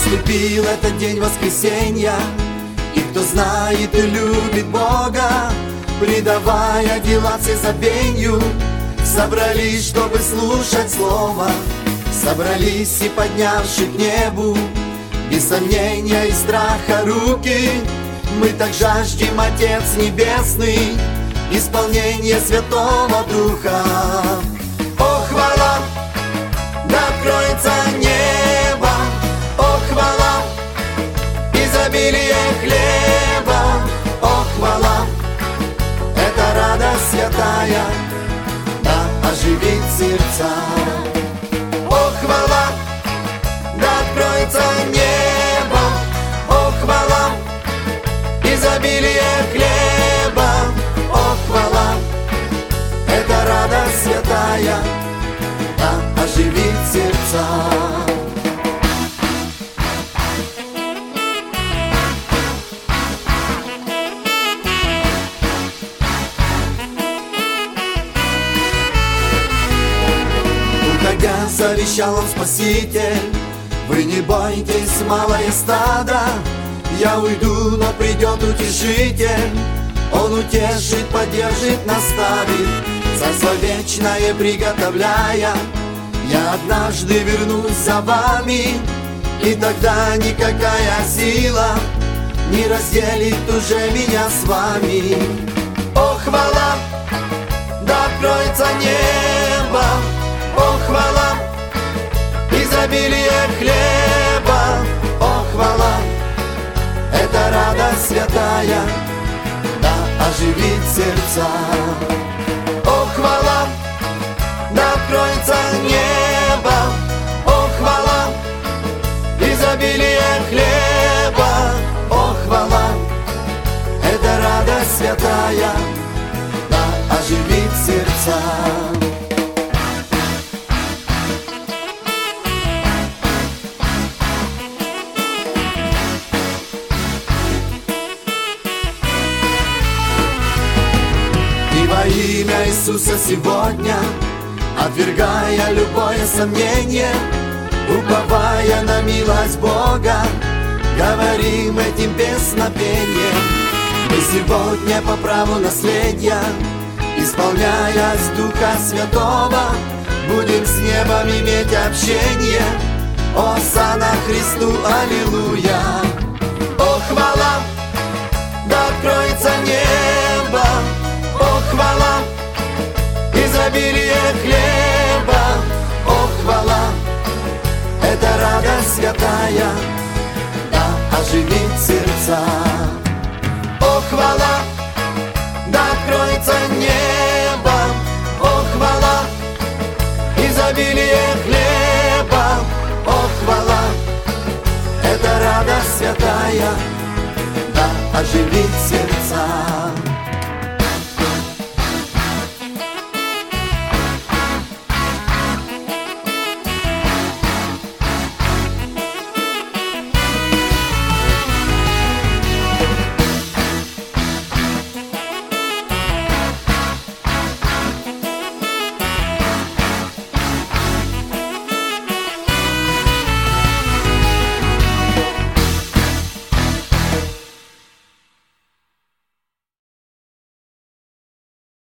Наступил этот день воскресенья, и кто знает и любит Бога, предавая дела все забвенью, собрались, чтобы слушать Слово. Собрались и поднявши к небу без сомнения и страха руки, мы так жаждем, Отец Небесный, исполнение Святого Духа. О, хвала, да откроется небо, о, хвала, изобилие хлеба, о, хвала, это радость святая, да оживит сердца. О, хвала, да откроется небо, о, хвала, изобилие хлеба, о, хвала, это радость святая, да оживит сердца. Уходя, завещал он Спаситель: вы не бойтесь, малое стадо, я уйду, но придет Утешитель. Он утешит, поддержит, наставит, Царство вечное приготовляя. Я однажды вернусь за вами, и тогда никакая сила не разделит уже меня с вами. О, хвала, да откроется небо, о, хвала, изобилие хлеба, о, хвала, это радость святая, да оживит сердца. О, хвала, да откроется небо, о, хвала, изобилие хлеба, о, хвала, это радость святая, да оживит сердца. Во имя Иисуса сегодня, отвергая любое сомнение, уповая на милость Бога, говорим этим песнопением: мы сегодня по праву наследия, исполняясь Духа Святого, будем с небом иметь общение. Осанна Христу, аллилуйя! О, хвала, да откроется небо, о, хвала, изобилие хлеба, о, хвала, это радость святая, да оживит сердца. О, хвала, да откроется небо, о, хвала, изобилие хлеба, о, хвала, это радость святая, да оживит сердца.